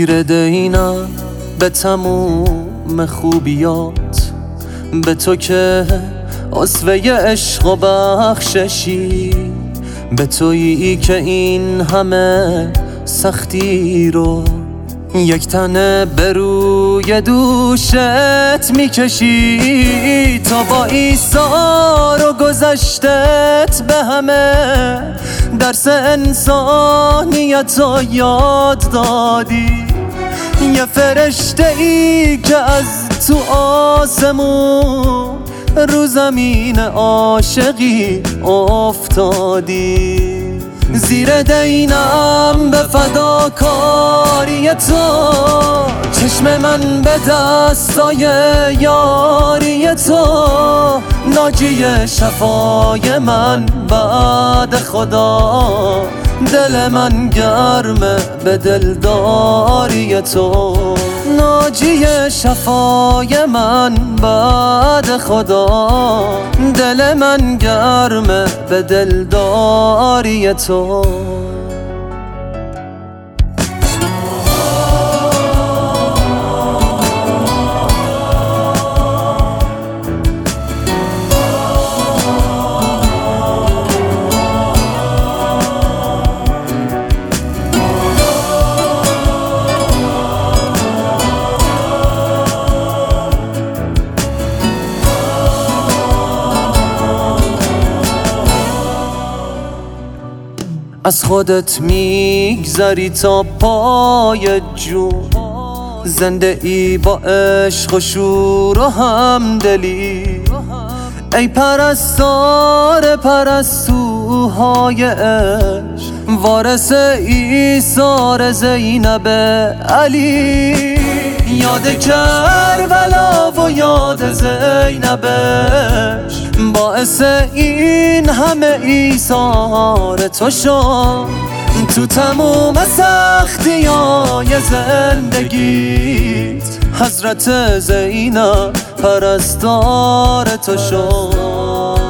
زیر دینم به تموم خوبیات، به تو که اسوه عشق و بخششی، به تویی که این همه سختی رو یک تنه به روی دوشت میکشی. تو با ایثار و گذشتت به همه درس انسانیت رو یاد دادی. یه فرشته ای که از تو آسمون رو زمین عاشقی افتادی. زیر دینم به فداکاری تو، چشم من به دستای یاری تو، ناجی شفای من بعد خدا. دل من گرمه به دلداری تو، ناجی شفای من بعد خدا. دل من گرمه به دلداری تو. از خودت میگذری تا پای جون، زنده ای با عشق و شور و همدلی. ای پرستار پرستوهای عشق، وارث ایثار زینب علی. یاد کربلا و یاد زینبش، باعث این همه ایثار تو شد. تو تموم سختیای زندگیت حضرت زینب پرستار تو شد.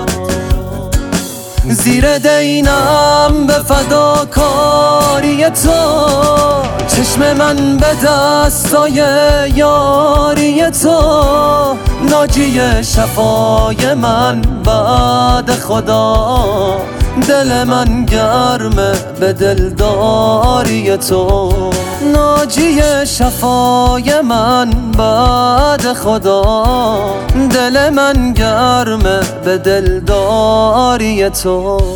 زیر دینم به فداکاری تو، چشم من به دستای یاری تو، ناجی شفای من بعد خدا. دل من گرمه به دلداری تو، ناجی شفای من بعد خدا. دل من گرمه به دلداری تو.